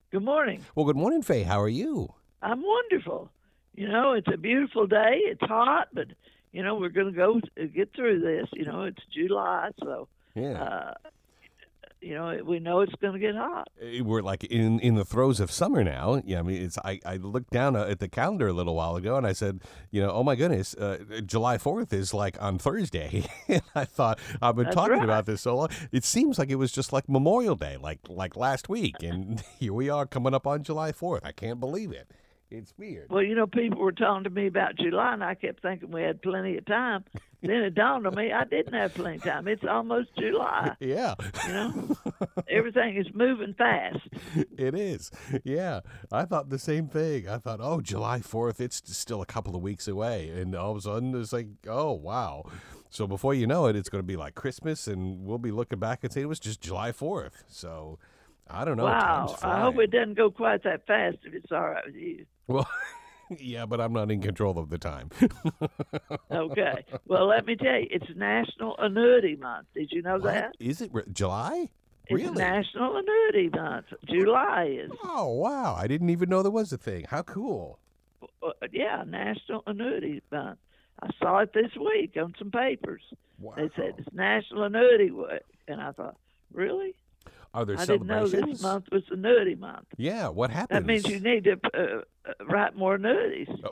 Good morning. Well, good morning, Faye. How are you? I'm wonderful. It's a beautiful day. It's hot, but we're going to go get through this. It's July, so Yeah. uh, we know it's going to get hot. We're like in the throes of summer now. Yeah, I mean, I looked down at the calendar a little while ago and I said, oh my goodness, July 4th is like on Thursday. And I thought, I've been That's talking right. about this so long. It seems like it was just like Memorial Day, like last week. And here we are coming up on July 4th. I can't believe it. It's weird. Well, people were talking to me about July, and I kept thinking we had plenty of time. Then it dawned on me I didn't have plenty of time. It's almost July. Yeah. You know, Everything is moving fast. It is. Yeah. I thought the same thing. I thought, oh, July 4th, it's still a couple of weeks away. And all of a sudden, it's like, oh, wow. So before you know it, it's going to be like Christmas, and we'll be looking back and say it was just July 4th. So I don't know. Time's Wow. I hope flying. it doesn't go quite that fast if it's all right with you. Well, yeah, but I'm not in control of the time. Okay. Well, let me tell you, it's National Annuity Month. Did you know What? that? Is it July? It's Really? National Annuity Month. July is. Oh, wow. I didn't even know there was a thing. How cool. Yeah, National Annuity Month. I saw it this week on some papers. They said Wow. it's National Annuity Week. And I thought, really? Are there I didn't know this celebrations? month was Annuity Month. Yeah. What That means happens? you need to write more annuities. Oh.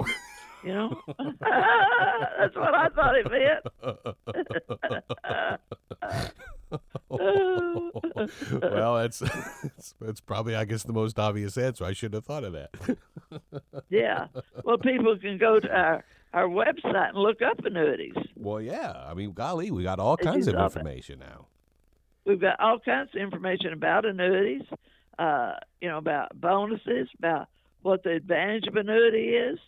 That's what I thought it meant. Well, that's probably, I guess, the most obvious answer. I should have thought of that. Yeah. Well, people can go to our website and look up annuities. Well, yeah. I mean, golly, we got all If kinds you of love it. information now. We've got all kinds of information about annuities, about bonuses, about what the advantage of annuity is.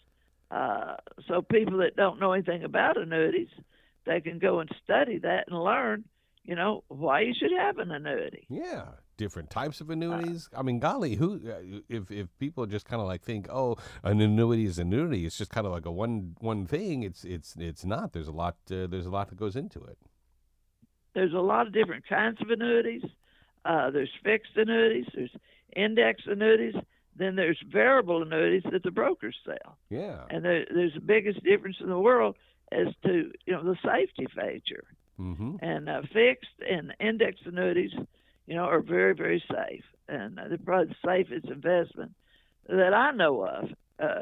So people that don't know anything about annuities, they can go and study that and learn, why you should have an annuity. Yeah, different types of Uh, annuities. I mean, golly, who if people just kind of like think, oh, an annuity is an annuity, it's just kind of like a one thing. It's not. There's a lot that goes into it. there's a lot of different kinds of annuities. There's fixed annuities, there's index annuities, then there's variable annuities that the brokers sell. Yeah. And there's the biggest difference in the world as to the safety feature. Mm-hmm. And fixed and index annuities, are very very safe, and they're probably the safest investment that I know of.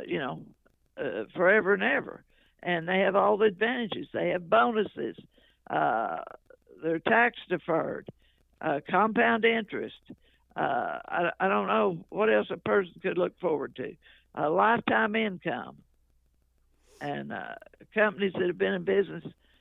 Forever and ever, and they have all the advantages. They have bonuses. Uh, they're tax deferred, compound interest. I don't know what else a person could look forward to. Lifetime income, and companies that have been in business,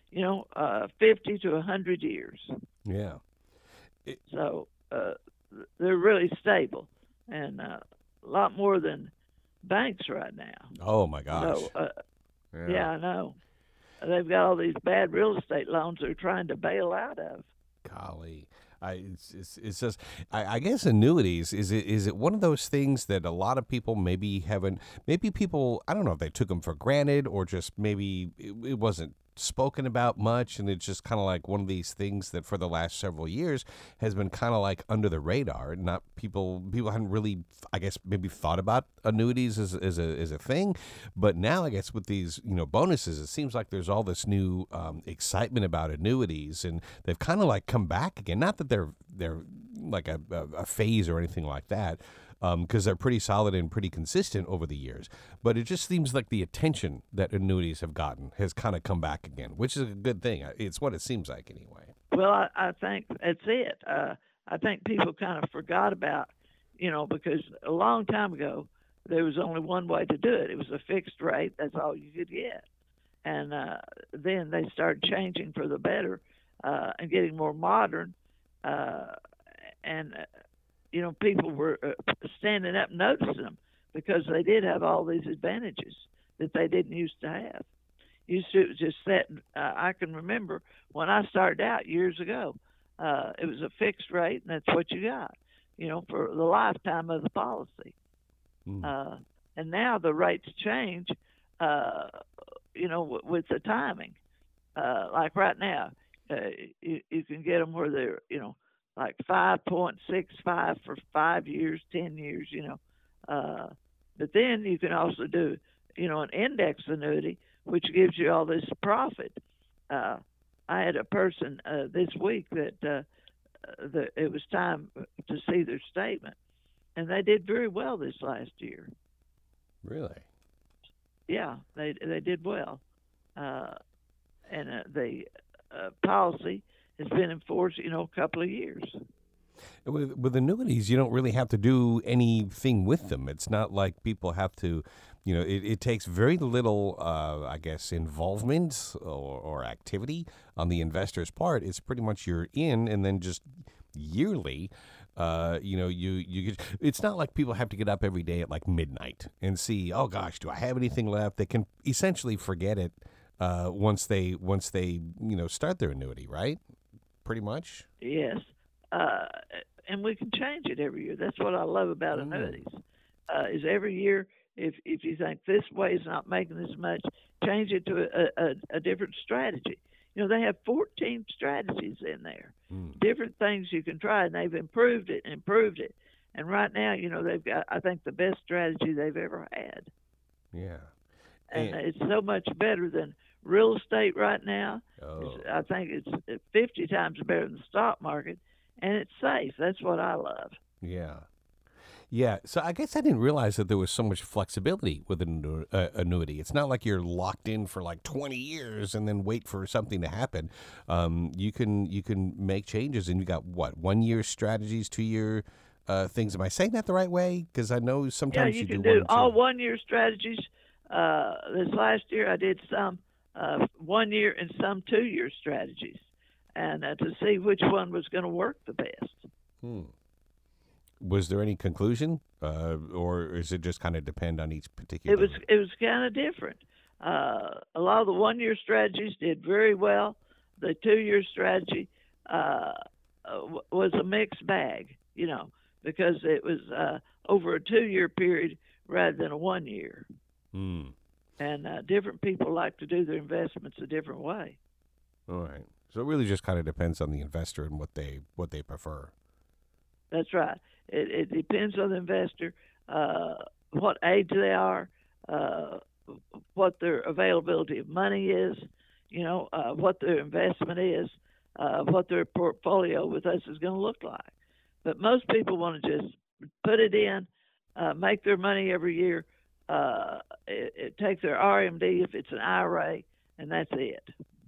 50 to 100 years. Yeah. It, So they're really stable, and a lot more than banks right now. oh my gosh. So, Yeah. yeah, I know. They've got all these bad real estate loans they're trying to bail out of. Golly. It's just I guess annuities is it one of those things that a lot of people maybe haven't, maybe people, I don't know if they took them for granted or just maybe it wasn't spoken about much, and it's just kind of like one of these things that for the last several years has been kind of like under the radar. Not people hadn't really, I guess, maybe thought about annuities as a thing, but now I guess with these bonuses, it seems like there's all this new excitement about annuities, and they've kind of like come back again. Not that they're like a phase or anything like that, because they're pretty solid and pretty consistent over the years. But it just seems like the attention that annuities have gotten has kind of come back again, which is a good thing. It's what it seems like anyway. Well, I think that's it. I think people kind of forgot about, because a long time ago there was only one way to do it. It was a fixed rate. That's all you could get. And then they started changing for the better and getting more modern. Uh, and people were standing up and noticing them because they did have all these advantages that they didn't used to have. Used to just set. I can remember when I started out years ago. It was a fixed rate, and that's what you got. For the lifetime of the policy. Mm. And now the rates change. With the timing. Like right now, you can get them where they're like 5.65 for 5 years, 10 years, but then you can also do, an index annuity, which gives you all this profit. Uh, I had a person this week that it was time to see their statement, and they did very well this last year. Really? Yeah, they did well, and the policy has been in force, a couple of years. With annuities, you don't really have to do anything with them. It's not like people have to, it takes very little, I guess, involvement or activity on the investor's part. It's pretty much you're in, and then just yearly, it's not like people have to get up every day at like midnight and see, oh gosh, do I have anything left? They can essentially forget it once they start their annuity, right? Pretty much. Yes. And we can change it every year. That's what I love about annuities. Is every year, if you think this way is not making as much, change it to a different strategy. They have 14 strategies in there, different things you can try, and they've improved it. And right now, they've got, I think, the best strategy they've ever had. Yeah. And it's so much better than real estate right now. Oh. I think it's 50 times better than the stock market, and it's safe. That's what I love. Yeah. Yeah, so I guess I didn't realize that there was so much flexibility with an annuity. It's not like you're locked in for like 20 years and then wait for something to happen. You can make changes, and you got 1 year strategies, 2 year things. Am I saying that the right way? Because I know sometimes you can do do all 1 year strategies. This last year I did some 1 year and some 2 year strategies, and to see which one was going to work the best. Was there any conclusion, or is it just kind of depend on each particular? It was kind of different. A lot of the 1 year strategies did very well. The 2 year strategy was a mixed bag, because it was over a 2 year period rather than a 1 year. And different people like to do their investments a different way. All right. So it really just kind of depends on the investor and what they prefer. That's right. It depends on the investor, what age they are, what their availability of money is, what their investment is, what their portfolio with us is going to look like. But most people want to just put it in, make their money every year, take their RMD if it's an IRA, and that's it.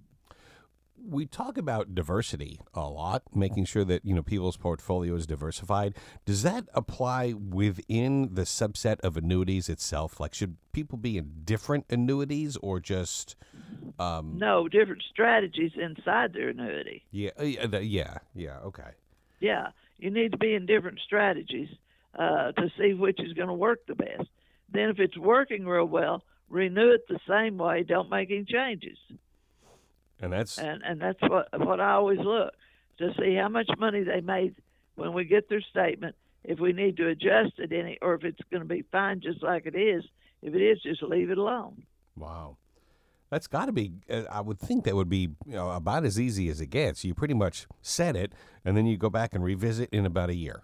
We talk about diversity a lot, making sure that people's portfolio is diversified. Does that apply within the subset of annuities itself? Like, should people be in different annuities or just no, different strategies inside their annuity? Yeah, okay. Yeah, you need to be in different strategies to see which is going to work the best. Then, if it's working real well, renew it the same way. Don't make any changes. And that's what I always look to see how much money they made when we get their statement. If we need to adjust it any, or if it's going to be fine just like it is. If it is, just leave it alone. Wow, that's got to be. I would think that would be about as easy as it gets. You pretty much set it, and then you go back and revisit in about a year.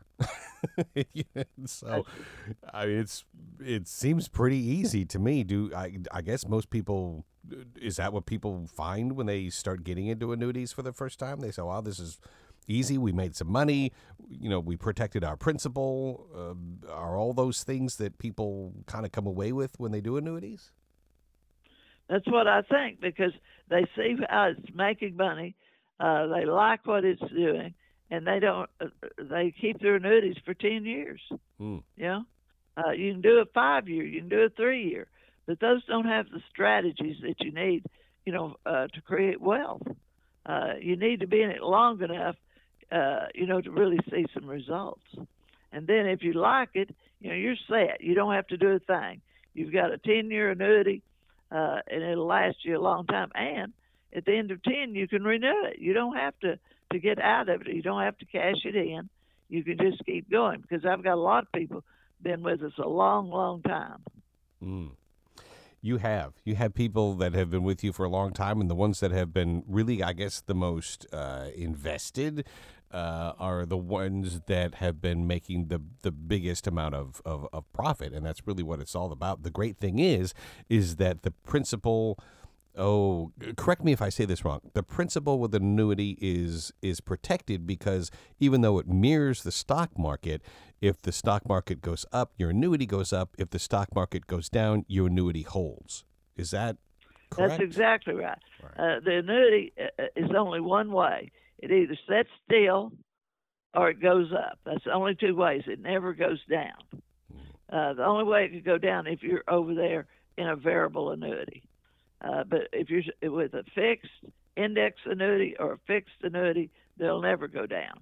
So, it seems pretty easy to me. I guess most people. Is that what people find when they start getting into annuities for the first time? They say, "Wow, this is easy. We made some money. We protected our principal." Are all those things that people kind of come away with when they do annuities? That's what I think, because they see how it's making money. They like what it's doing, and they don't. They keep their annuities for 10 years. You can do a 5 year, you can do a 3 year. But those don't have the strategies that you need, to create wealth. You need to be in it long enough, to really see some results. And then if you like it, you're set. You don't have to do a thing. You've got a 10-year annuity, and it'll last you a long time. And at the end of 10, you can renew it. You don't have to get out of it. You don't have to cash it in. You can just keep going, because I've got a lot of people been with us a long, long time. You have people that have been with you for a long time, and the ones that have been really, I guess, the most invested. are the ones that have been making the biggest amount of profit, and that's really what it's all about. The great thing is that the principal. Oh, correct me if I say this wrong. The principal with an annuity is protected because even though it mirrors the stock market, if the stock market goes up, your annuity goes up. If the stock market goes down, your annuity holds. Is that correct? That's exactly right. Right. The annuity is only one way. It either sits still or it goes up. That's the only two ways. It never goes down. The only way it could go down if you're over there in a variable annuity. But if you're with a fixed index annuity or a fixed annuity, they'll never go down.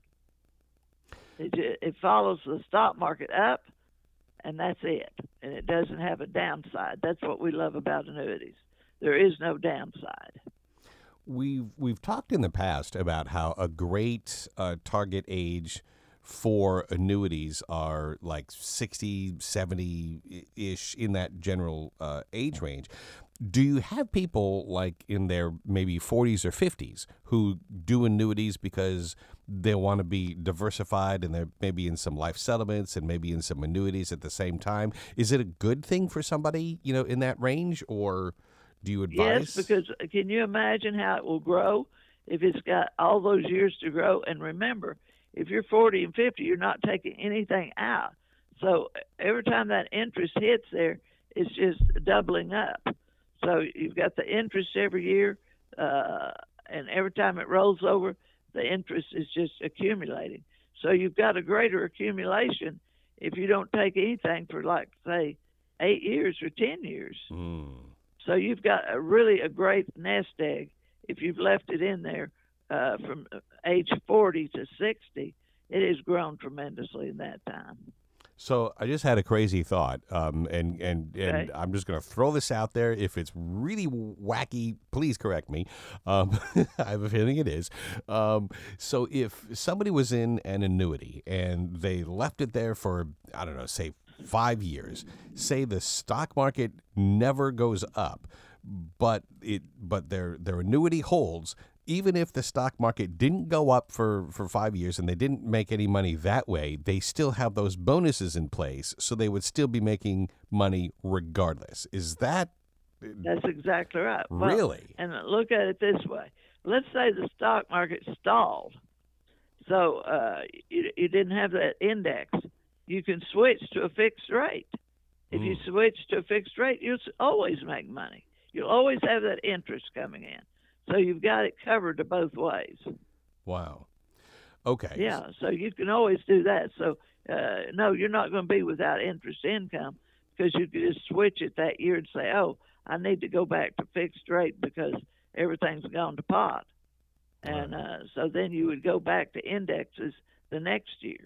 It follows the stock market up, and that's it. And it doesn't have a downside. That's what we love about annuities. There is no downside. We've talked in the past about how a great target age for annuities are like 60, 70-ish in that general age range. Do you have people like in their maybe 40s or 50s who do annuities because they want to be diversified and they're maybe in some life settlements and maybe in some annuities at the same time? Is it a good thing for somebody, in that range, or do you advise? Yes, because can you imagine how it will grow if it's got all those years to grow? And remember, if you're 40 and 50, you're not taking anything out. So every time that interest hits there, it's just doubling up. So you've got the interest every year, and every time it rolls over, the interest is just accumulating. So you've got a greater accumulation if you don't take anything for, like, say, 8 years or 10 years. So you've got a great nest egg if you've left it in there from age 40 to 60. It has grown tremendously in that time. So I just had a crazy thought, and Okay. I'm just going to throw this out there. If it's really wacky, please correct me. I have a feeling it is. So if somebody was in an annuity and they left it there for, I don't know, say 5 years, say the stock market never goes up, but their annuity holds. Even if the stock market didn't go up for 5 years and they didn't make any money that way, they still have those bonuses in place, so they would still be making money regardless. Is that That's exactly right. really? Well, and look at it this way. Let's say the stock market stalled. So you didn't have that index. You can switch to a fixed rate. If you switch to a fixed rate, you'll always make money. You'll always have that interest coming in. So you've got it covered to both ways. Wow. Okay. Yeah, so you can always do that. So, no, you're not going to be without interest income because you can just switch it that year and say, oh, I need to go back to fixed rate because everything's gone to pot. And so then you would go back to indexes the next year.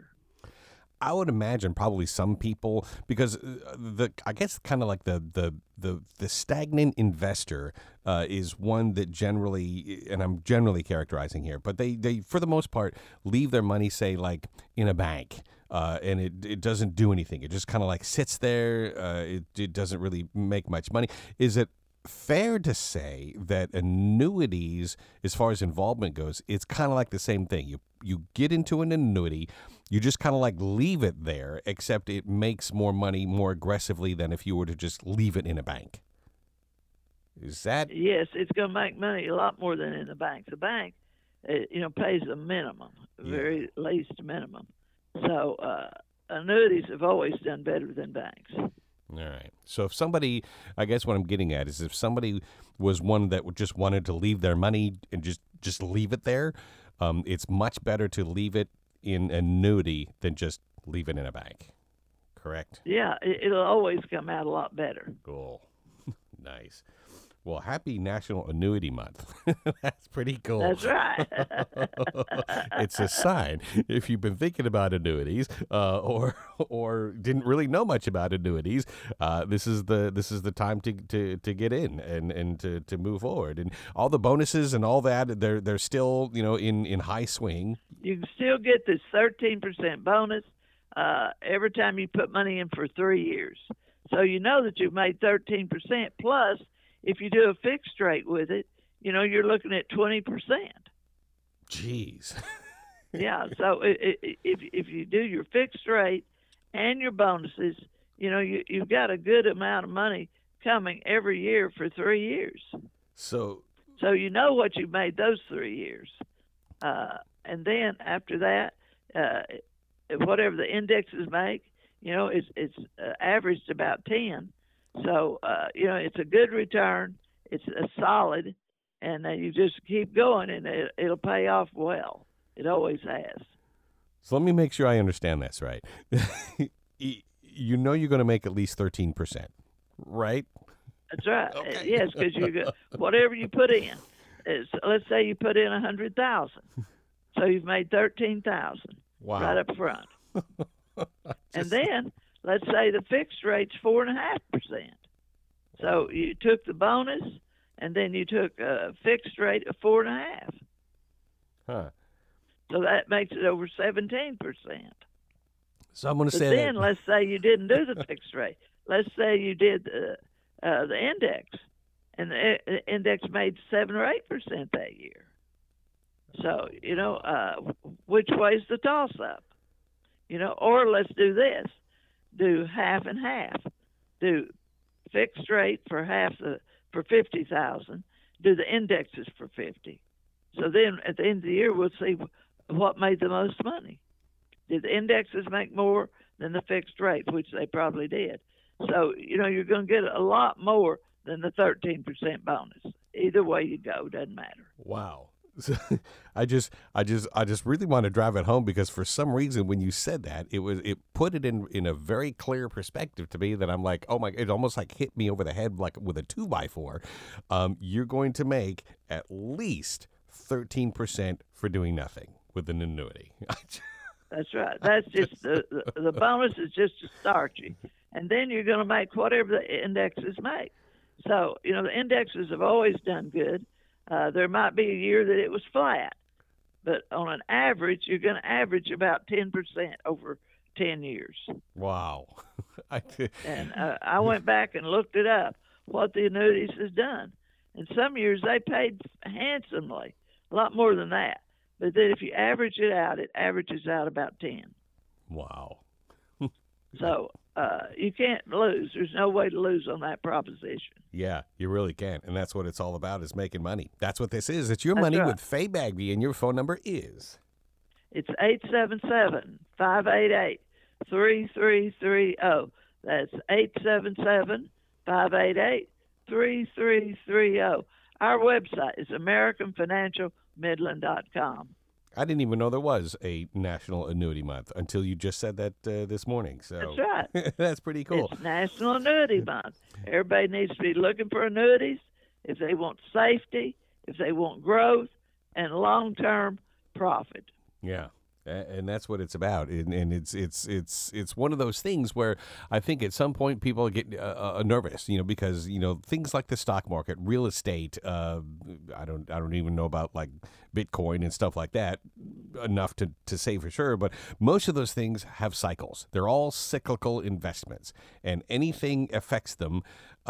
I would imagine probably some people, because I guess kind of like the stagnant investor is one that generally, and I'm generally characterizing here, but they for the most part leave their money, say, like in a bank, and it doesn't do anything. It just kind of like sits there. It doesn't really make much money. Is it fair to say that annuities, as far as involvement goes, it's kind of like the same thing? You get into an annuity, you just kind of like leave it there, except it makes more money more aggressively than if you were to just leave it in a bank. Is that? Yes, it's going to make money a lot more than in the bank. The bank, pays a minimum, very least minimum. So annuities have always done better than banks. All right. So if somebody, I guess what I'm getting at is if somebody was one that just wanted to leave their money and just leave it there, it's much better to leave it in annuity than just leave it in a bank. Correct? Yeah, it'll always come out a lot better. Cool. Nice. Well, happy National Annuity Month. That's pretty cool. That's right. It's a sign. If you've been thinking about annuities, or didn't really know much about annuities, this is the time to get in and to move forward. And all the bonuses and all that, they're still in high swing. You can still get this 13% bonus every time you put money in for 3 years. So you know that you've made 13%. Plus, if you do a fixed rate with it, you're looking at 20%. Jeez. Yeah. So if you do your fixed rate and your bonuses, you've got a good amount of money coming every year for 3 years. So So you know what you made those 3 years, and then after that, whatever the indexes make, it's averaged about 10. So it's a good return. It's a solid, and you just keep going, and it'll pay off well. It always has. So let me make sure I understand this right. You're going to make at least 13%, right? That's right. Okay. Yes, because whatever you put in, let's say you put in 100,000, so you've made 13,000 Wow. right up front. And then let's say the fixed rate's 4.5%. So you took the bonus, and then you took a fixed rate of 4.5. Huh. So that makes it over 17%. So I'm going to But say then that. let's say you didn't do the fixed rate. Let's say you did the index, and the index made 7 or 8% that year. So which way's the toss up? Or let's do this: do half and half. Do fixed rate for for 50,000. Do the indexes for 50. So then at the end of the year, we'll see what made the most money. Did the indexes make more than the fixed rate, which they probably did? So, you're going to get a lot more than the 13% bonus. Either way you go, doesn't matter. Wow. I just really want to drive it home, because for some reason when you said that, it put it in a very clear perspective to me that I'm like, oh my, it almost like hit me over the head like with a 2x4. You're going to make at least 13% for doing nothing with an annuity. That's right. That's just the bonus is just to start you, and then you're going to make whatever the indexes make. So the indexes have always done good. There might be a year that it was flat, but on an average, you're going to average about 10% over 10 years. Wow. And I went back and looked it up, what the annuities has done. And some years they paid handsomely, a lot more than that. But then if you average it out, it averages out about 10. Wow. So you can't lose. There's no way to lose on that proposition. Yeah, you really can't. And that's what it's all about, is making money. That's what this is. It's Your That's Money right. with Faye Bagby, and your phone number is? It's 877-588-3330. That's 877-588-3330. Our website is AmericanFinancialMidland.com. I didn't even know there was a National Annuity Month until you just said that this morning. So That's right. that's pretty cool. It's National Annuity Month. Everybody needs to be looking for annuities if they want safety, if they want growth, and long-term profit. Yeah. And that's what it's about, and it's one of those things where I think at some point people get nervous, because things like the stock market, real estate. I don't even know about like Bitcoin and stuff like that enough to say for sure, but most of those things have cycles. They're all cyclical investments, and anything affects them.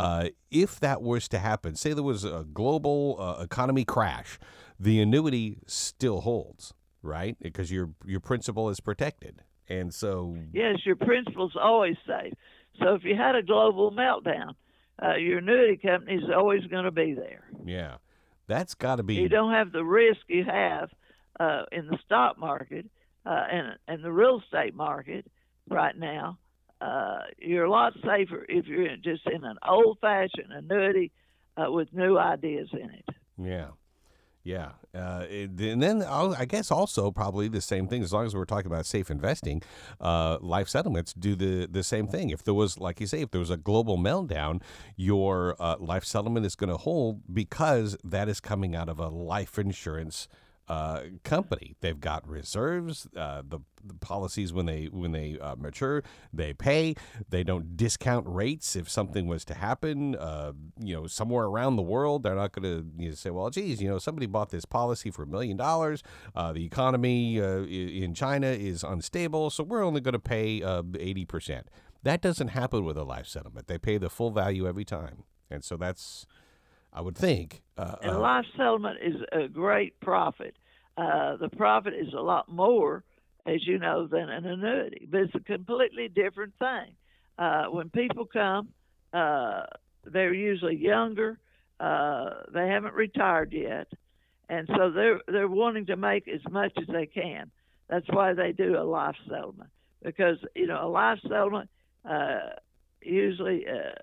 If that was to happen, say there was a global economy crash, the annuity still holds. Right? Because your principal is protected. And so... Yes, your principal's always safe. So if you had a global meltdown, your annuity company is always going to be there. Yeah. That's got to be... You don't have the risk you have in the stock market and the real estate market right now. You're a lot safer if you're just in an old-fashioned annuity with new ideas in it. Yeah. Yeah. And then I guess also probably the same thing, as long as we're talking about safe investing, life settlements do the same thing. If there was, like you say, if there was a global meltdown, your life settlement is going to hold because that is coming out of a life insurance company. They've got reserves. The policies, when they mature, they pay. They don't discount rates if something was to happen. Somewhere around the world, they're not going to say, well, geez, somebody bought this policy for $1 million. The economy in China is unstable, so we're only going to pay 80%. That doesn't happen with a life settlement. They pay the full value every time, and so that's, I would think. And a life settlement is a great profit. the profit is a lot more, as you know, than an annuity. But it's a completely different thing. When people come, uh, they're usually younger. They haven't retired yet, and so they're wanting to make as much as they can. That's why they do a life settlement, because a life settlement uh, usually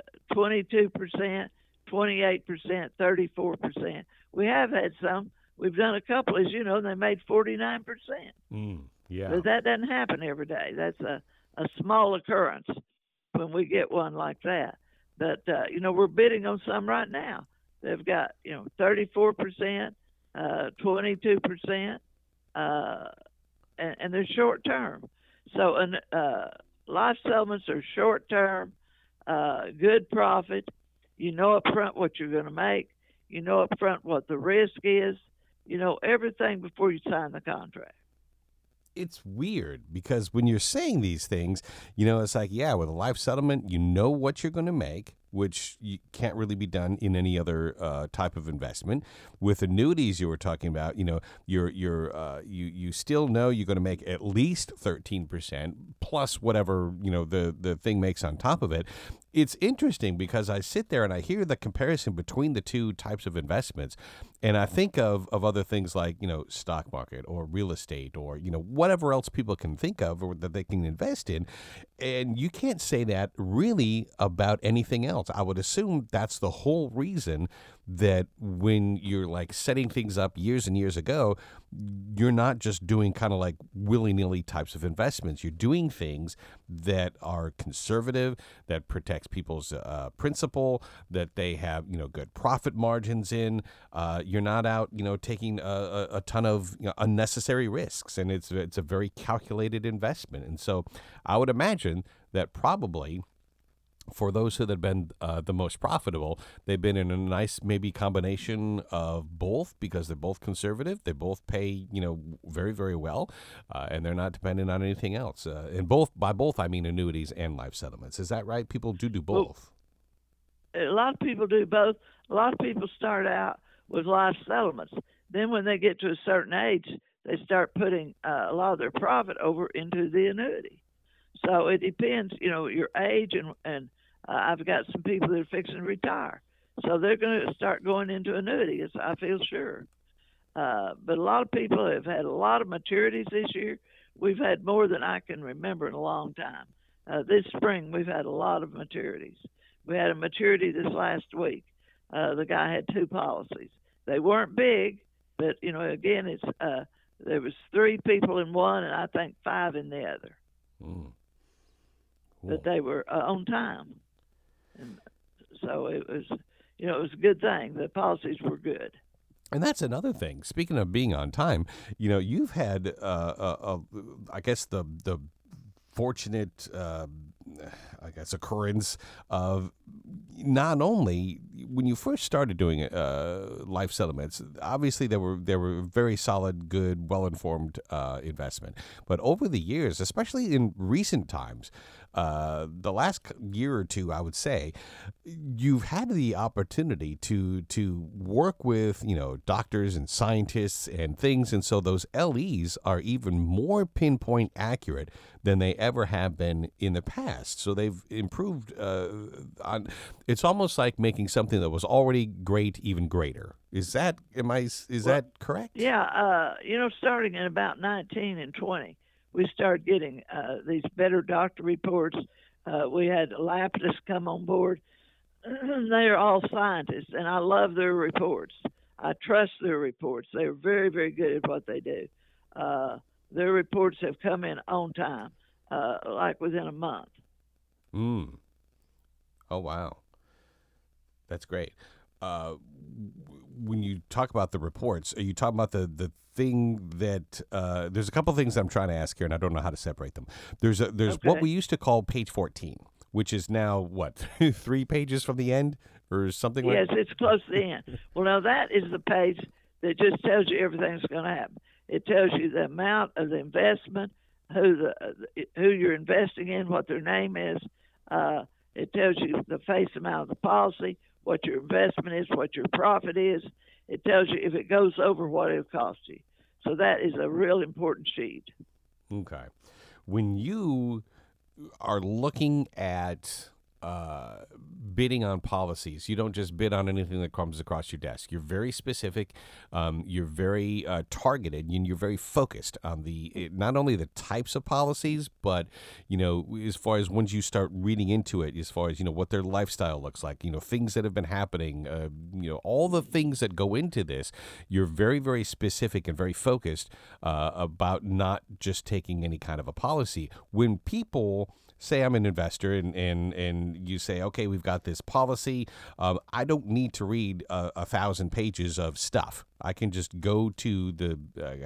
22%, 28%, 34%. We have had some. We've done a couple, as you know, they made 49%. Yeah. But that doesn't happen every day. That's a small occurrence when we get one like that. But we're bidding on some right now. They've got 34%, 22%, uh, and they're short term. So life settlements are short term, good profit. You know up front what you're going to make. You know up front what the risk is. You know everything before you sign the contract. It's weird because when you're saying these things, it's like, yeah, with a life settlement, you know what you're going to make, which you can't really be done in any other type of investment. With annuities, you were talking about, you still know you're going to make at least 13% plus whatever the thing makes on top of it. It's interesting because I sit there and I hear the comparison between the two types of investments, and I think of other things like stock market or real estate or whatever else people can think of or that they can invest in, and you can't say that really about anything else. I would assume that's the whole reason that when you're like setting things up years and years ago, you're not just doing kind of like willy-nilly types of investments. You're doing things that are conservative, that protects people's principal, that they have good profit margins in. You're not out taking a ton of unnecessary risks, and it's a very calculated investment. And so I would imagine that probably for those who have been the most profitable, they've been in a nice maybe combination of both because they're both conservative. They both pay, very, very well, and they're not dependent on anything else. And by both, I mean annuities and life settlements. Is that right? People do both. Well, a lot of people do both. A lot of people start out with life settlements. Then when they get to a certain age, they start putting a lot of their profit over into the annuity. So it depends, your age, and I've got some people that are fixing to retire, so they're going to start going into annuities. I feel sure. But a lot of people have had a lot of maturities this year. We've had more than I can remember in a long time. This spring, we've had a lot of maturities. We had a maturity this last week. The guy had two policies. They weren't big, but again, it's there was three people in one, and I think five in the other. Mm. But they were on time, and so it was a good thing. The policies were good. And that's another thing. Speaking of being on time, you've had, I guess the fortunate, occurrence of not only when you first started doing life settlements. Obviously, they were very solid, good, well-informed investment. But over the years, especially in recent times, the last year or two, I would say, you've had the opportunity to work with, doctors and scientists and things. And so those LEs are even more pinpoint accurate than they ever have been in the past. So they've improved it's almost like making something that was already great even greater. Is that correct? Yeah, starting in about 19 and 20. We started getting these better doctor reports. We had Lapidus come on board. They are all scientists, and I love their reports. I trust their reports. They're very, very good at what they do. Their reports have come in on time, like within a month. Mm. Oh, wow. That's great. When you talk about the reports, are you talking about the thing that there's a couple of things I'm trying to ask here, and I don't know how to separate them. There's Okay. what we used to call page 14, which is now what 3 pages from the end or something like. Yes, it's close to the end. Well, now that is the page that just tells you everything's going to happen. It tells you the amount of the investment, who you're investing in, what their name is. It tells you the face amount of the policy, what your investment is, what your profit is. It tells you if it goes over what it'll cost you. So that is a real important sheet. Okay. When you are looking at bidding on policies, you don't just bid on anything that comes across your desk. You're very specific. You're very targeted, and you're very focused on not only the types of policies, but as far as once you start reading into it, as far as what their lifestyle looks like, things that have been happening, all the things that go into this. You're very, very specific and very focused about not just taking any kind of a policy. When people say I'm an investor and you say, okay, we've got this policy. I don't need to read 1,000 pages of stuff. I can just go to the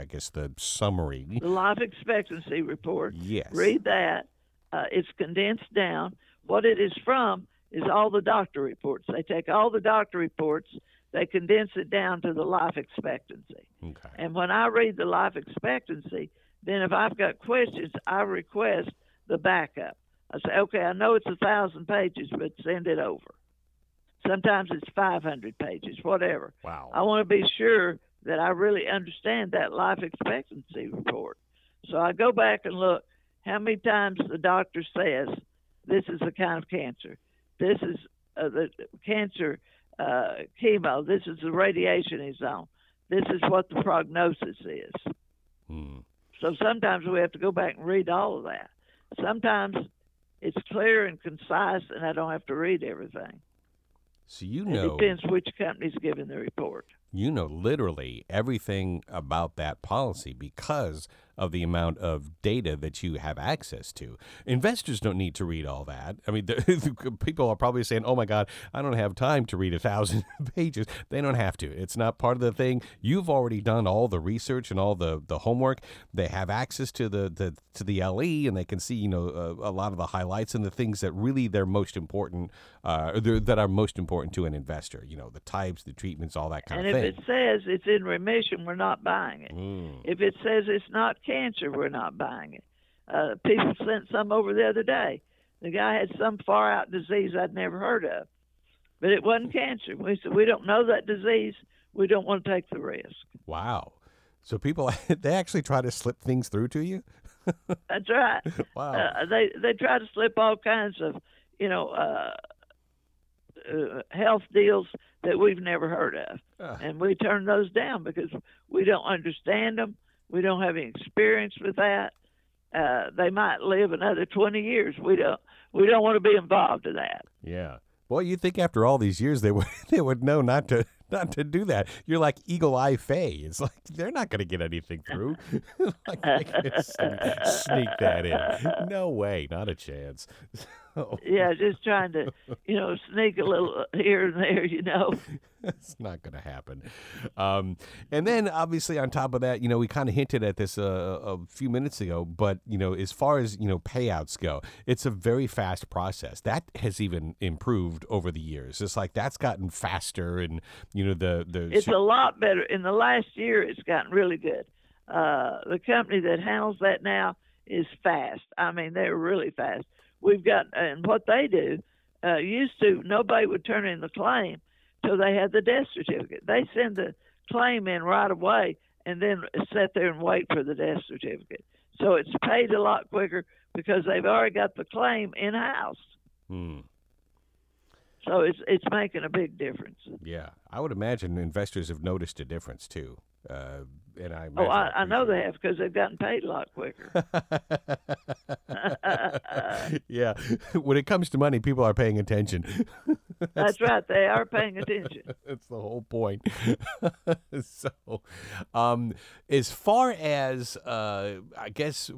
summary. The life expectancy report. Yes. Read that. It's condensed down. What it is from is all the doctor reports. They take all the doctor reports, they condense it down to the life expectancy. Okay. And when I read the life expectancy, then if I've got questions, I request the backup. I say, okay, I know it's 1,000 pages, but send it over. Sometimes it's 500 pages, whatever. Wow. I want to be sure that I really understand that life expectancy report. So I go back and look how many times the doctor says, this is a kind of cancer. This is the cancer chemo. This is the radiation he's on. This is what the prognosis is. So sometimes we have to go back and read all of that. Sometimes it's clear and concise, and I don't have to read everything. So it depends which company's giving the report. Literally everything about that policy because of the amount of data that you have access to. Investors don't need to read all that. I mean, people are probably saying, oh my God, I don't have time to read 1,000 pages. They don't have to. It's not part of the thing. You've already done all the research and all the homework. They have access to the LE, and they can see, a lot of the highlights and the things that really they're most important, that are most important to an investor. The types, the treatments, all that kind of thing. And if it says it's in remission, we're not buying it. If it says it's not cancer, we're not buying it. People sent some over the other day. The guy had some far out disease I'd never heard of, but it wasn't cancer. We said, we don't know that disease. We don't want to take the risk. Wow. So people, they actually try to slip things through to you? That's right. Wow. They try to slip all kinds of, health deals that we've never heard of. And we turn those down because we don't understand them. We don't have any experience with that. They might live another 20 years. We don't want to be involved in that. Yeah. Well, you'd think after all these years they would know not to do that. You're like Eagle Eye Faye. It's like they're not going to get anything through. Like they can sneak that in. No way, not a chance. Yeah, just trying to, sneak a little here and there, It's not going to happen. And then, obviously, on top of that, we kind of hinted at this a few minutes ago, but, as far as, payouts go, it's a very fast process. That has even improved over the years. It's like that's gotten faster and, It's a lot better. In the last year, it's gotten really good. The company that handles that now is fast. I mean, they're really fast. We've got, and what they do, used to, nobody would turn in the claim till they had the death certificate. They send the claim in right away and then sit there and wait for the death certificate. So it's paid a lot quicker because they've already got the claim in-house. So it's making a big difference. Yeah, I would imagine investors have noticed a difference too. And I know they have because they've gotten paid a lot quicker. Yeah, when it comes to money, people are paying attention. That's right, they are paying attention. That's the whole point. So, as far as I guess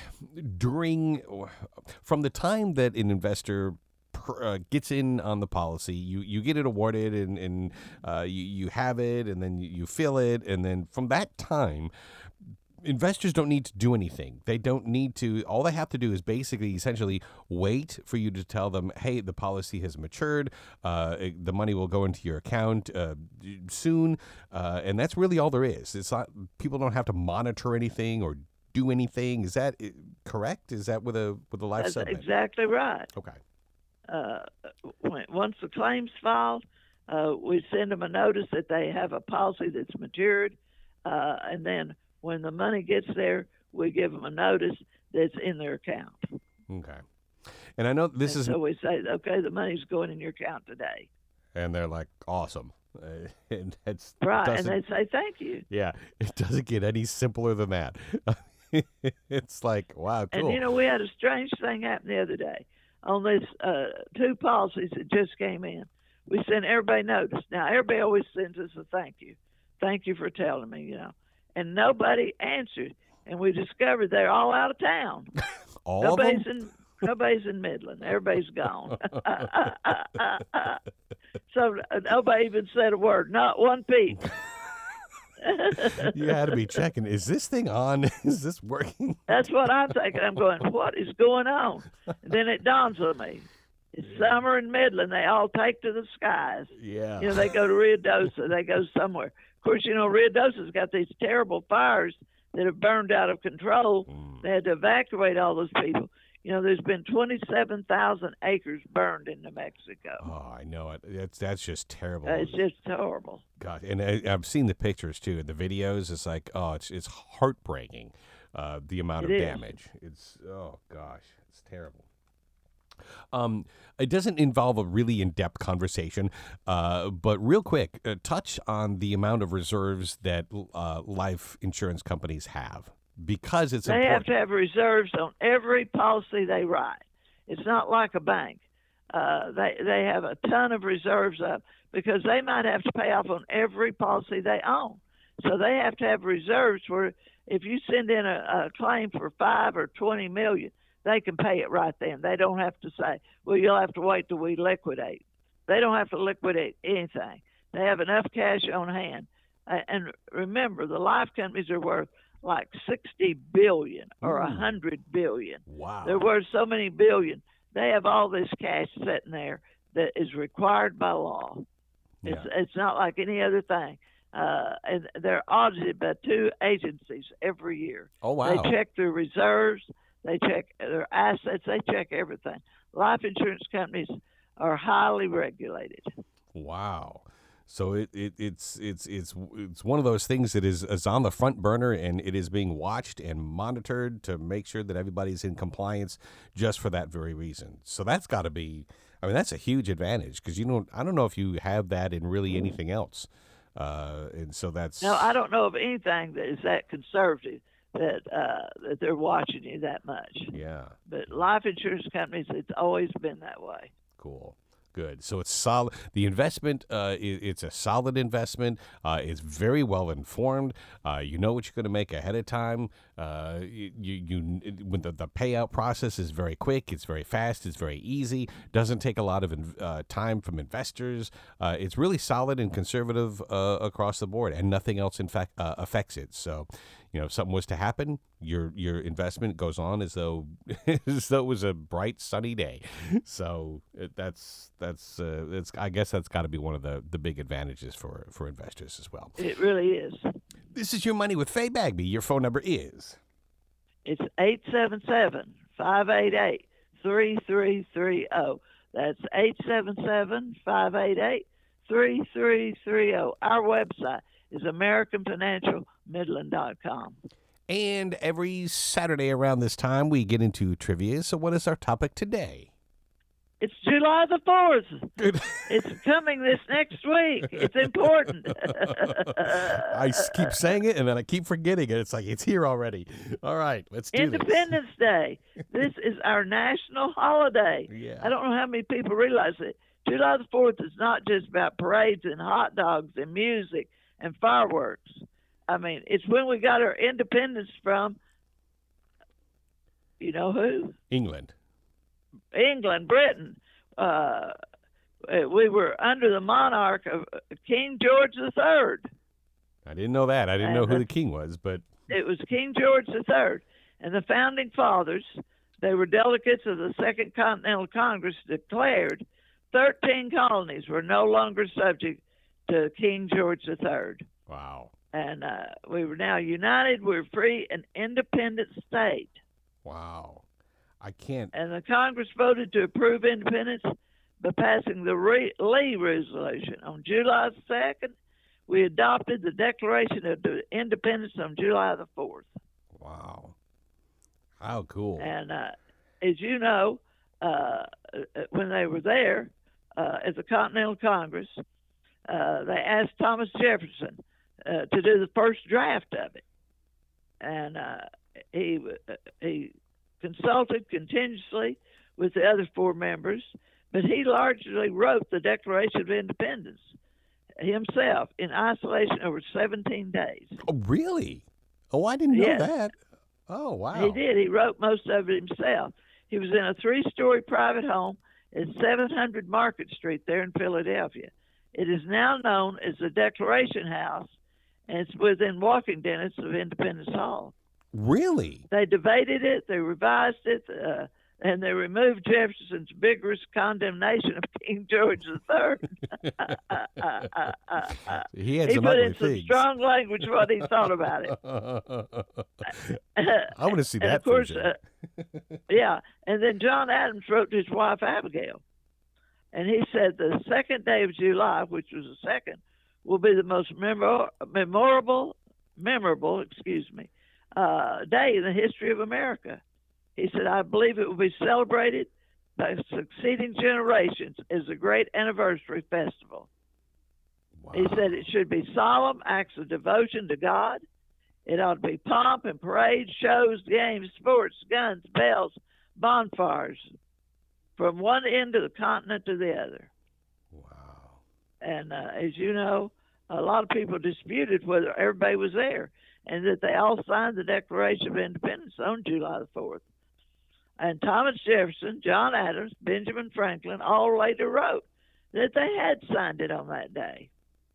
from the time that an investor gets in on the policy, you get it awarded and you have it, and then you fill it, and then from that time, investors don't need to do anything. They don't need to. All they have to do is basically, essentially, wait for you to tell them, hey, the policy has matured. The money will go into your account soon, and that's really all there is. It's not. People don't have to monitor anything or do anything. Is that correct? Is that with a life settlement? That's exactly right. Okay. Once the claim's filed, we send them a notice that they have a policy that's matured, and then When the money gets there, we give them a notice that's in their account. Okay. And I know this is, So we say, okay, the money's going in your account today. and they're like, awesome. And that's Right, and doesn't, they say thank you. yeah, it doesn't get any simpler than that. It's like, wow, cool. And we had a strange thing happen the other day on this 2 policies that just came in. We sent everybody notice. Now everybody always sends us a thank you for telling me, and nobody answered. And we discovered they're all out of town. All of them? Nobody's in Midland. Everybody's gone. So nobody even said a word. Not one peep. You had to be checking. Is this thing on? Is this working? That's what I'm thinking. I'm going, what is going on? And then it dawns on me. It's summer in Midland. They all take to the skies. Yeah. They go to Rio Dosa. They go somewhere. Of course, Rio Dosa's got these terrible fires that have burned out of control. They had to evacuate all those people. There's been 27,000 acres burned in New Mexico. Oh, I know it. That's just terrible. It's just horrible. God, and I've seen the pictures too, and the videos. It's like, oh, it's heartbreaking. The amount of damage. It's, oh gosh, it's terrible. It doesn't involve a really in-depth conversation, but real quick, touch on the amount of reserves that life insurance companies have, because it's important. They have to have reserves on every policy they write. It's not like a bank. They have a ton of reserves up because they might have to pay off on every policy they own. So they have to have reserves where if you send in a claim for $5 or $20 million, they can pay it right then. They don't have to say, well, you'll have to wait till we liquidate. They don't have to liquidate anything. They have enough cash on hand. And remember, the life companies are worth like $60 billion or $100 billion. Wow. They're worth so many billion. They have all this cash sitting there that is required by law. It's not like any other thing. And they're audited by 2 agencies every year. Oh, wow. They check their reserves. They check their assets. They check everything. Life insurance companies are highly regulated. Wow. So it's one of those things that is on the front burner, and it is being watched and monitored to make sure that everybody's in compliance just for that very reason. So that's got to be, that's a huge advantage, because I don't know if you have that in really anything else. And so that's... No, I don't know of anything that is that conservative that they're watching you that much. Yeah. But life insurance companies, it's always been that way. Cool. Good. So it's solid. The investment, it's a solid investment. It's very well informed. You know what you're going to make ahead of time. When the payout process is very quick, it's very fast, it's very easy. Doesn't take a lot of time from investors. It's really solid and conservative across the board, and nothing else in fact affects it. So, if something was to happen, your investment goes on as though it was a bright sunny day. So I guess that's got to be one of the big advantages for investors as well. It really is. This is Your Money with Faye Bagby. Your phone number is? It's 877-588-3330. That's 877-588-3330. Our website is AmericanFinancialMidland.com. And every Saturday around this time, we get into trivia. So what is our topic today? It's July the 4th. It's coming this next week. It's important. I keep saying it, and then I keep forgetting it. It's like, it's here already. All right, let's do Independence Day. This is our national holiday. Yeah. I don't know how many people realize it. July the 4th is not just about parades and hot dogs and music and fireworks. It's when we got our independence from, you know who? England, Britain. We were under the monarch of King George III. I didn't know that. I didn't know who the king was, but... It was King George III. And the Founding Fathers, they were delegates of the Second Continental Congress, declared 13 colonies were no longer subject to King George III. Wow. And we were now united. We're free and independent state. Wow. I can't. And the Congress voted to approve independence by passing the Lee Resolution on July 2nd, we adopted the Declaration of Independence on July the 4th. Wow. How cool. And as you know, when they were there at the Continental Congress, they asked Thomas Jefferson to do the first draft of it. And he consulted continuously with the other four members, but he largely wrote the Declaration of Independence himself in isolation over 17 days. Oh, really? Oh, I didn't know Yes. that. Oh, wow. He did. He wrote most of it himself. He was in a 3-story private home at 700 Market Street there in Philadelphia. It is now known as the Declaration House, and it's within walking distance of Independence Hall. Really? They debated it, they revised it, and they removed Jefferson's vigorous condemnation of King George III. He had He some put ugly in some things. strong language what he thought about it. I want to see And that of course, version. yeah. And then John Adams wrote to his wife Abigail, and he said the second day of July, which was the second, will be the most memorable, day in the history of America. He said, I believe it will be celebrated by succeeding generations as a great anniversary festival. Wow. He said it should be solemn acts of devotion to God. It ought to be pomp and parade, shows, games, sports, guns, bells, bonfires, from one end of the continent to the other. Wow. And as you know, a lot of people disputed whether everybody was there and that they all signed the Declaration of Independence on July the 4th. And Thomas Jefferson, John Adams, Benjamin Franklin all later wrote that they had signed it on that day.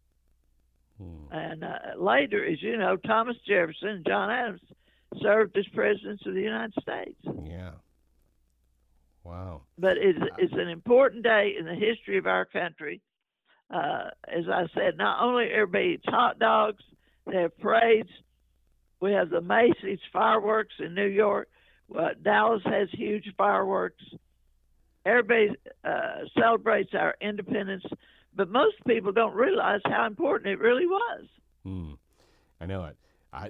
And later, as you know, Thomas Jefferson and John Adams served as presidents of the United States. Yeah. Wow. But it's an important day in the history of our country. As I said, not only everybody eats hot dogs, they have parades. We have the Macy's fireworks in New York. Dallas has huge fireworks. Everybody celebrates our independence, but most people don't realize how important it really was. I know it.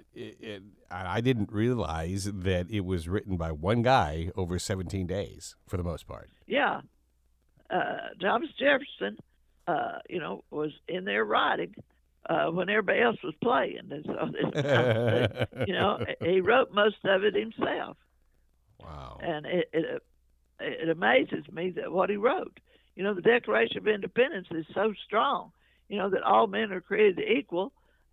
I didn't realize that it was written by one guy over 17 days for the most part. Yeah. Thomas Jefferson, was in there writing when everybody else was playing. And so, he wrote most of it himself. Wow. And it amazes me that what he wrote. The Declaration of Independence is so strong, that all men are created equal,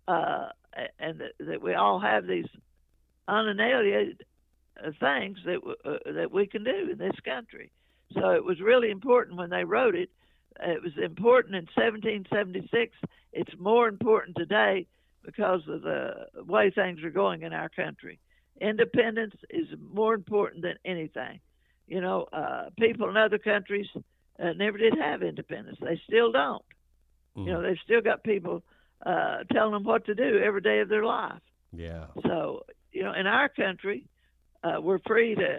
and that we all have these unannihilated things that we can do in this country. So it was really important when they wrote it. It was important in 1776. It's more important today because of the way things are going in our country. Independence is more important than anything. People in other countries never did have independence. They still don't. They've still got people telling them what to do every day of their life. Yeah. So, in our country, we're free to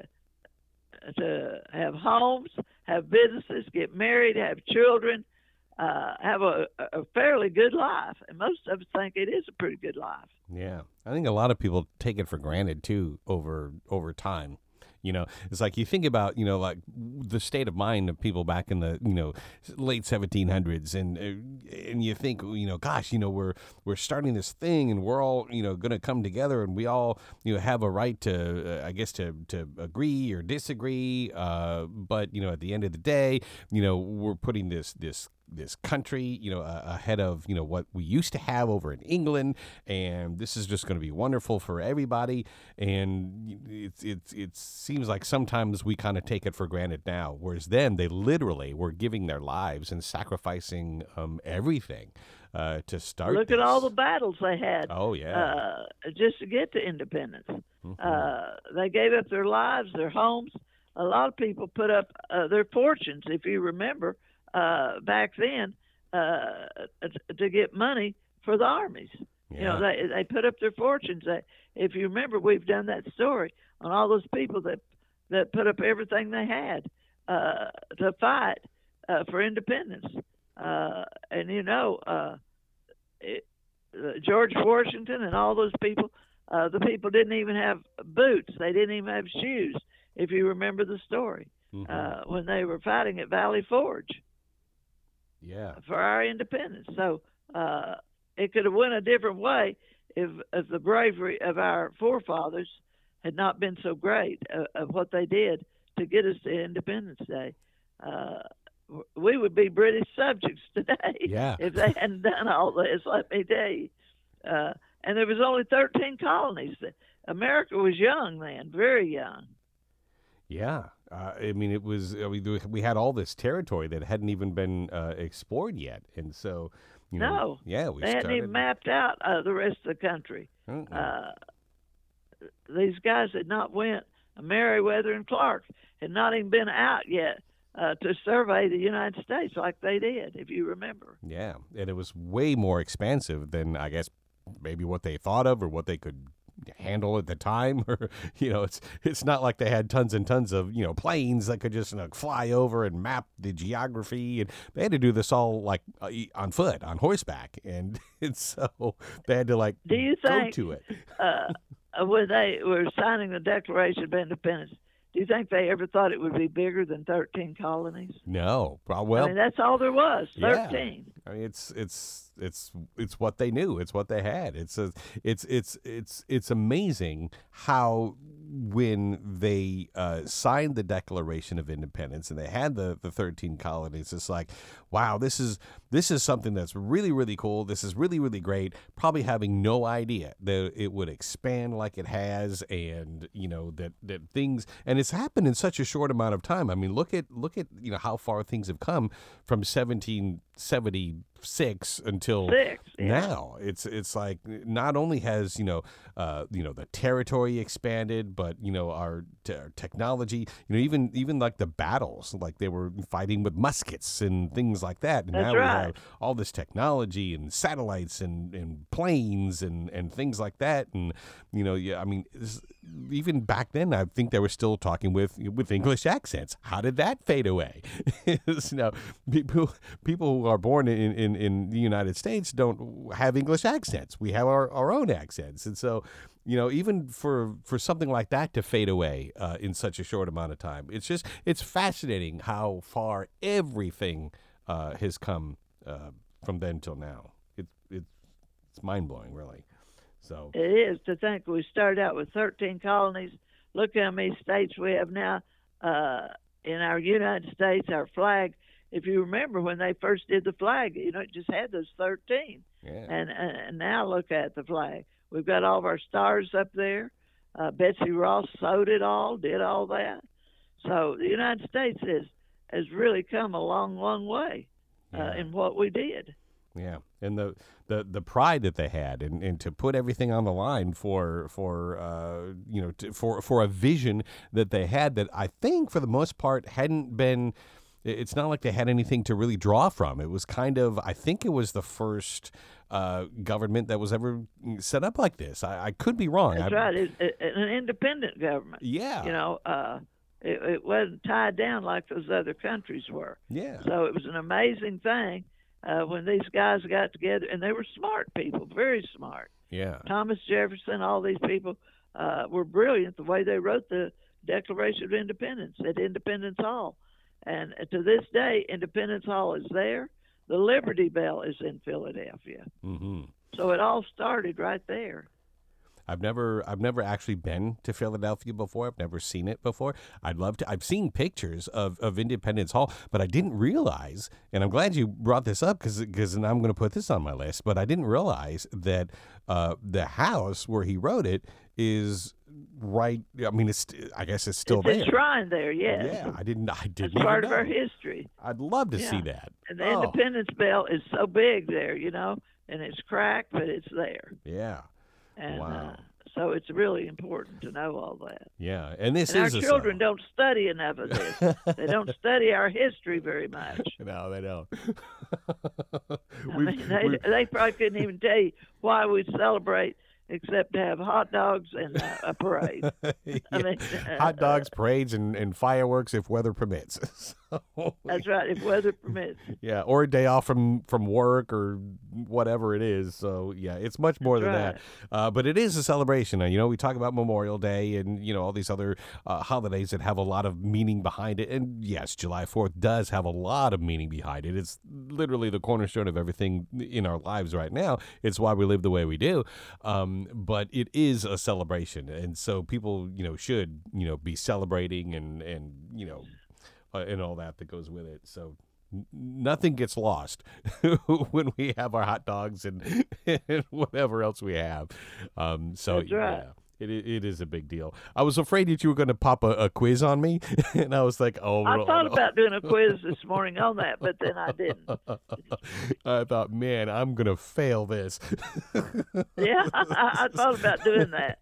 have homes, have businesses, get married, have children, have a fairly good life. And most of us think it is a pretty good life. Yeah. I think a lot of people take it for granted, too, over time. It's like you think about, like the state of mind of people back in the, late 1700s. And you think, gosh, we're starting this thing and we're all, going to come together and we all, have a right to, I guess, to agree or disagree. But, at the end of the day, we're putting this country, ahead of, what we used to have over in England. And this is just going to be wonderful for everybody. And it seems like sometimes we kind of take it for granted now, whereas then they literally were giving their lives and sacrificing everything to start. Look at all the battles they had. Oh, yeah. Just to get to independence. They gave up their lives, their homes. A lot of people put up their fortunes, if you remember, back then, to get money for the armies. Yeah. They put up their fortunes. If you remember, we've done that story on all those people that put up everything they had to fight for independence. And George Washington and all those people, the people didn't even have boots. They didn't even have shoes, if you remember the story, when they were fighting at Valley Forge for our independence. So it could have went a different way if the bravery of our forefathers had not been so great of what they did to get us to Independence Day. We would be British subjects today if they hadn't done all this, let me tell you. And there was only 13 colonies. America was young then, very young. Yeah. I mean, it was. We had all this territory that hadn't even been explored yet, and so we they hadn't even mapped out the rest of the country. These guys had not went. Meriwether and Clark had not even been out yet to survey the United States like they did, if you remember. Yeah, and it was way more expansive than, I guess, maybe what they thought of or what they could handle at the time. Or it's not like they had tons and tons of planes that could just fly over and map the geography, and they had to do this all like on foot, on horseback, and so they had to go to it. When they were signing the Declaration of Independence, do you think they ever thought it would be bigger than 13 colonies? No. Well, I mean, that's all there was, 13. Yeah. I mean, it's what they knew. It's what they had. It's amazing how when they signed the Declaration of Independence and they had the 13 colonies, it's like, wow, this is something that's really, really cool. This is really, really great. Probably having no idea that it would expand like it has, and that things, and it's happened in such a short amount of time. I mean, look at how far things have come from 1776 until now. It's like not only has the territory expanded, but our technology, even like the battles, like they were fighting with muskets and things like that. And That's now right. we have all this technology and satellites and planes and things like that. And I mean, even back then, I think they were still talking with English accents. How did that fade away? People who are born in the United States don't have English accents. We have our own accents. And so, even for something like that to fade away in such a short amount of time, it's fascinating how far everything has come from then till now. It's mind-blowing, really. So it is to think we started out with 13 colonies. Look how many states we have now in our United States. Our flag, if you remember when they first did the flag, it just had those 13. Yeah. And now look at the flag. We've got all of our stars up there. Betsy Ross sewed it all, did all that. So the United States has really come a long, long way in what we did. Yeah, and the pride that they had, and to put everything on the line for a vision that they had that I think for the most part hadn't been. It's not like they had anything to really draw from. It was kind of, I think it was the first government that was ever set up like this. I could be wrong. That's right. It's an independent government. Yeah. It wasn't tied down like those other countries were. Yeah. So it was an amazing thing when these guys got together, and they were smart people, very smart. Yeah. Thomas Jefferson, all these people were brilliant the way they wrote the Declaration of Independence at Independence Hall. And to this day, Independence Hall is there. The Liberty Bell is in Philadelphia. Mm-hmm. So it all started right there. I've never actually been to Philadelphia before. I've never seen it before. I'd love to. I've seen pictures of Independence Hall, but I didn't realize, and I'm glad you brought this up because I'm going to put this on my list, but I didn't realize that the house where he wrote it is right. I mean, I guess it's still there. It's enshrined there, yes. Yeah, I didn't It's part of our history. I'd love to see that. And the Independence Bell is so big there, and it's cracked, but it's there. Yeah. And wow. So it's really important to know all that. Yeah, and our children don't study enough of this. They don't study our history very much. No, they don't. They probably couldn't even tell you why we celebrate except to have hot dogs and a parade. Yeah. I mean, Hot dogs, parades, and fireworks if weather permits. So, that's right, if weather permits. yeah, or a day off from work or whatever it is. So yeah, it's much more than Right. that. But it is a celebration. You know, we talk about Memorial Day and all these other holidays that have a lot of meaning behind it. And yes, July 4th does have a lot of meaning behind it. It's literally the cornerstone of everything in our lives right now. It's why we live the way we do. But it is a celebration, and so people should be celebrating and all that goes with it. So nothing gets lost when we have our hot dogs and, and whatever else we have. So That's right. yeah. It is a big deal. I was afraid that you were going to pop a quiz on me, and I was like, "Oh, I thought no." about doing a quiz this morning on that, but then I didn't. I thought, man, I'm going to fail this. Yeah, I thought about doing that.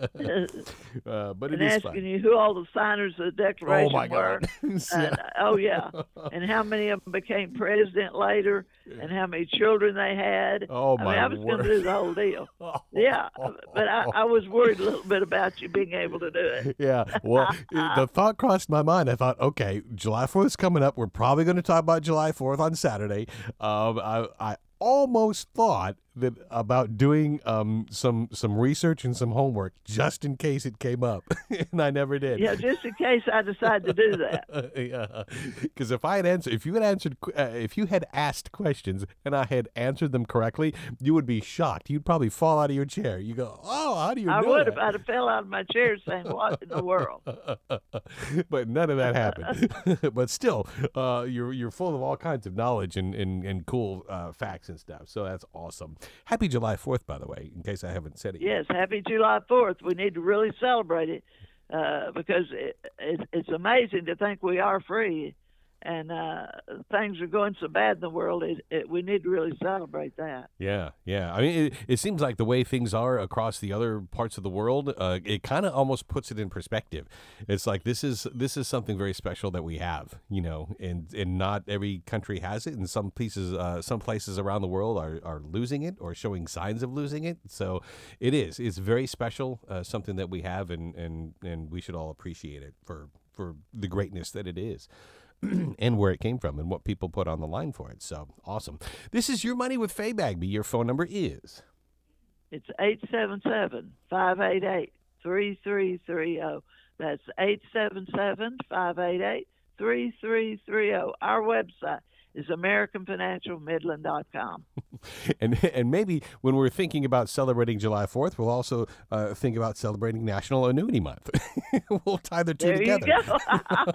But And it is asking fun. you who all the signers of the Declaration Oh my were. God! And, oh, yeah. And how many of them became president later, and how many children they had. Oh I my mean, I was going word! to do the whole deal. Yeah, but I was worried a little bit about you being able to do it. Yeah, well, the thought crossed my mind. I thought, okay, July 4th is coming up. We're probably going to talk about July 4th on Saturday. I almost thought that about doing some research and some homework just in case it came up, and I never did. Yeah, just in case I decide to do that. Yeah, because if you had asked questions and I had answered them correctly, you would be shocked. You'd probably fall out of your chair. You go, "Oh, how do you I know would that?" have. I'd have fell out of my chair saying, "What in the world?" But none of that happened. But still, you're full of all kinds of knowledge and cool facts and stuff. So that's awesome. Happy July 4th, by the way, in case I haven't said it yet. Yes, happy July 4th. We need to really celebrate it because it's amazing to think we are free, and things are going so bad in the world. We need to really celebrate that. Yeah. I mean, it seems like the way things are across the other parts of the world, it kind of almost puts it in perspective. It's like this is something very special that we have, and not every country has it, and some places around the world are losing it or showing signs of losing it. So it's very special, something that we have, and we should all appreciate it for the greatness that it is. And where it came from and what people put on the line for it. So awesome. This is Your Money with Faye Bagby. Your phone number is? It's 877-588-3330. That's 877-588-3330. Our website is AmericanFinancialMidland.com. And maybe when we're thinking about celebrating July 4th, we'll also think about celebrating National Annuity Month. We'll tie the two There together. you go.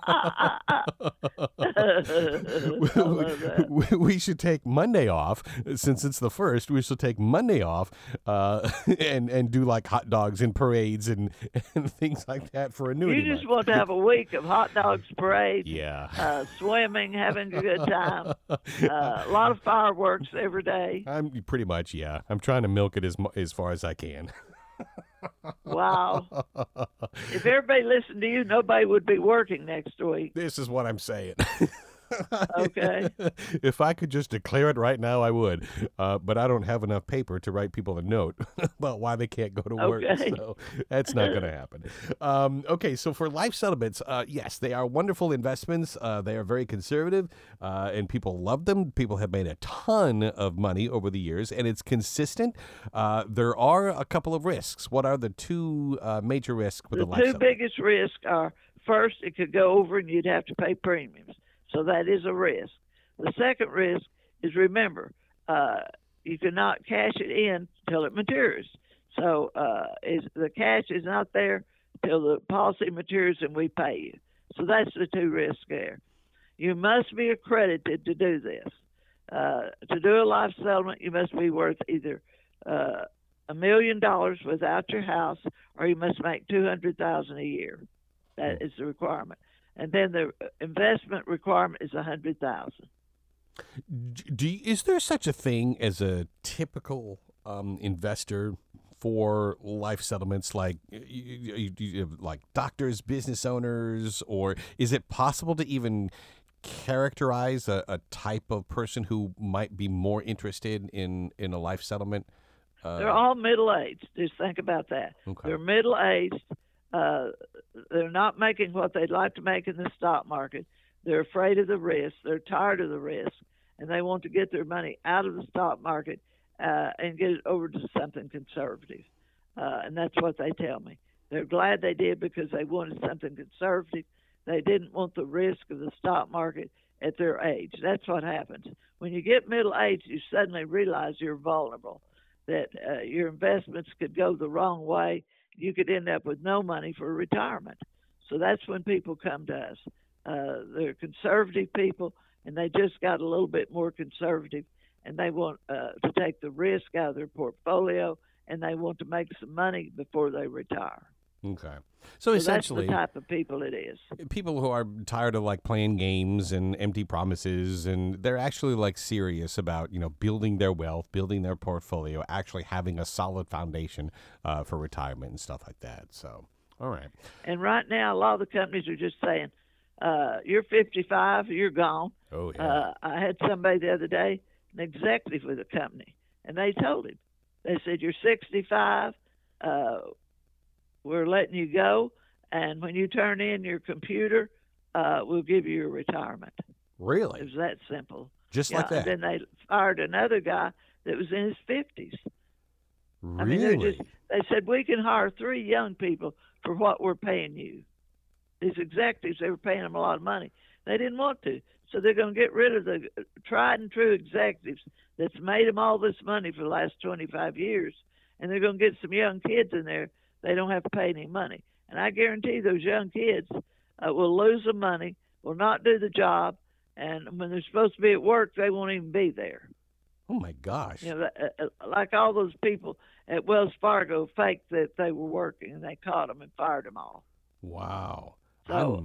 I love that. We should take Monday off since it's the 1st. We should take Monday off and do like hot dogs and parades and things like that for annuity You just month. want to have a week of hot dogs, parades, Yeah. swimming, having a good time, a lot of fireworks every day. I'm pretty much, yeah. I'm trying to milk it as far as I can. Wow. If everybody listened to you, nobody would be working next week. This is what I'm saying. Okay. If I could just declare it right now, I would. But I don't have enough paper to write people a note about why they can't go to work. Okay. So that's not going to happen. Okay, so for life settlements, yes, they are wonderful investments. They are very conservative, and people love them. People have made a ton of money over the years, and it's consistent. There are a couple of risks. What are the two major risks with The a life two settlement? biggest risks are, first, it could go over and you'd have to pay premiums. So that is a risk. The second risk is, remember, you cannot cash it in till it matures. So the cash is not there till the policy matures and we pay you. So that's the two risks there. You must be accredited to do this. To do a life settlement, you must be worth either $1 million without your house, or you must make $200,000 a year. That is the requirement. And then the investment requirement is $100,000. Is there such a thing as a typical investor for life settlements, like like doctors, business owners, or is it possible to even characterize a type of person who might be more interested in a life settlement? They're all middle-aged. Just think about that. Okay. They're middle-aged. They're not making what they'd like to make in the stock market. They're afraid of the risk. They're tired of the risk, and they want to get their money out of the stock market and get it over to something conservative. And that's what they tell me. They're glad they did because they wanted something conservative. They didn't want the risk of the stock market at their age. That's what happens. When you get middle-aged, you suddenly realize you're vulnerable, that your investments could go the wrong way. You could end up with no money for retirement. So that's when people come to us. They're conservative people, and they just got a little bit more conservative, and they want to take the risk out of their portfolio, and they want to make some money before they retire. Okay. So essentially, that's the type of people it is. People who are tired of like playing games and empty promises, and they're actually like serious about, building their wealth, building their portfolio, actually having a solid foundation for retirement and stuff like that. So, all right. And right now, a lot of the companies are just saying, you're 55, you're gone. Oh, yeah. I had somebody the other day, an executive with a company, and they told him, they said, you're 65, we're letting you go, and when you turn in your computer, we'll give you your retirement. Really? It was that simple. Just like that? And then they fired another guy that was in his 50s. Really? I mean, they said, we can hire 3 young people for what we're paying you. These executives, they were paying them a lot of money. They didn't want to. So they're going to get rid of the tried and true executives that's made them all this money for the last 25 years, and they're going to get some young kids in there. They don't have to pay any money. And I guarantee those young kids will lose the money, will not do the job, and when they're supposed to be at work, they won't even be there. Oh, my gosh. Like all those people at Wells Fargo faked that they were working, and they caught them and fired them all. Wow. So,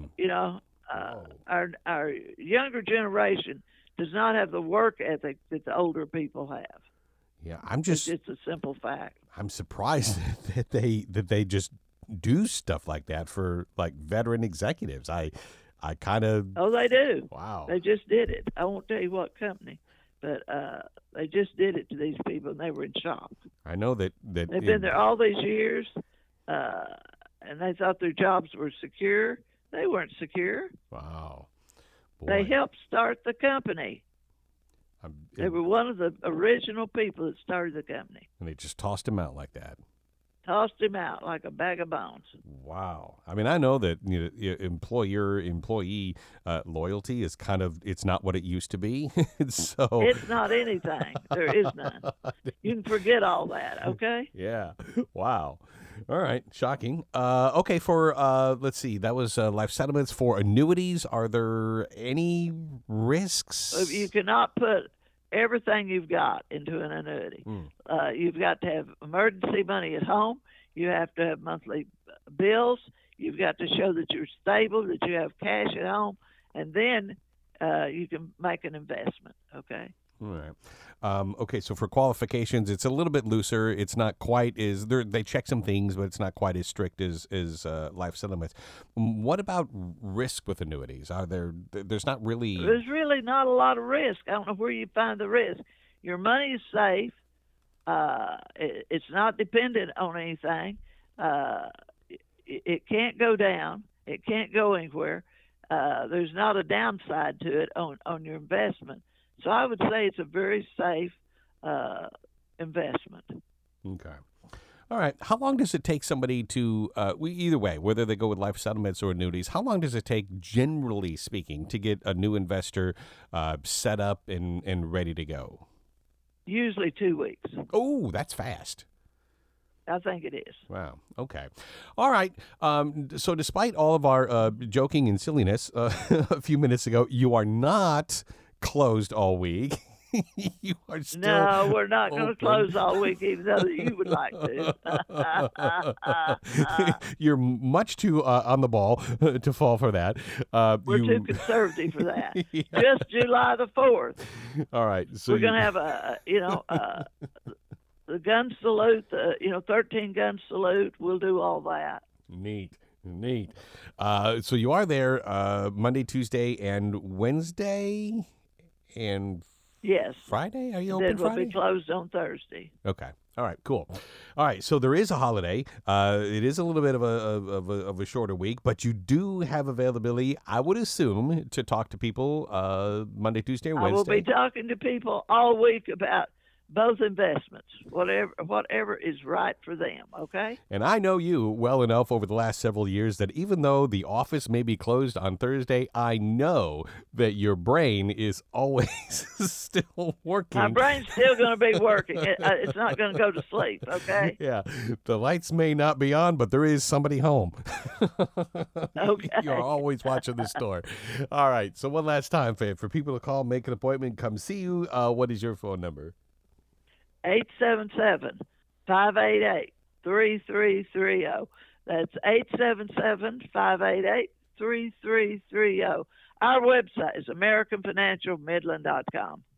our younger generation does not have the work ethic that the older people have. Yeah, it's a simple fact. I'm surprised that they just do stuff like that for like veteran executives. I kind of. Oh, they do. Wow. They just did it. I won't tell you what company, but they just did it to these people, and they were in shock. I know that they've been there all these years, and they thought their jobs were secure. They weren't secure. Wow. Boy. They helped start the company. They were one of the original people that started the company. And they just tossed him out like that. Tossed him out like a bag of bones. Wow. I mean, I know that employer-employee loyalty is it's not what it used to be. So it's not anything. There is none. You can forget all that, okay? Yeah. Wow. All right. Shocking. Okay. For, let's see, that was life settlements. For annuities, are there any risks? You cannot put everything you've got into an annuity. You've got to have emergency money at home. You have to have monthly bills. You've got to show that you're stable, that you have cash at home, and then you can make an investment, okay? All right. Okay, so for qualifications, it's a little bit looser. It's not quite as they check some things, but it's not quite as strict as life settlements. What about risk with annuities? There's not really. There's really not a lot of risk. I don't know where you find the risk. Your money is safe. It's not dependent on anything. It can't go down. It can't go anywhere. There's not a downside to it on your investment. So I would say it's a very safe investment. Okay. All right. How long does it take somebody to, either way, whether they go with life settlements or annuities, how long does it take, generally speaking, to get a new investor set up and ready to go? Usually 2 weeks. Oh, that's fast. I think it is. Wow. Okay. All right. So despite all of our joking and silliness a few minutes ago, you are not closed all week. You are still No, we're not going to close all week, even though you would like to. You're much too on the ball to fall for that. We're too conservative for that. Yeah. Just July the 4th. All right. So we're going to have the gun salute, 13 gun salute. We'll do all that. Neat. So you are there Monday, Tuesday, and Wednesday, and yes, Friday. Are you open then we'll Friday? be closed on Thursday. Okay. All right, cool. All right, so there is a holiday. It is a little bit of a shorter week, but you do have availability, I would assume, to talk to people Monday, Tuesday, or I will Wednesday. be talking to people all week about both investments, whatever is right for them, okay? And I know you well enough over the last several years that even though the office may be closed on Thursday, I know that your brain is always still working. My brain's still going to be working. It's not going to go to sleep, okay? Yeah, the lights may not be on, but there is somebody home. Okay. You're always watching the store. All right, so one last time, for people to call, make an appointment, come see you, what is your phone number? 877-588-3330. That's 877-588-3330. Our website is AmericanFinancialMidland.com.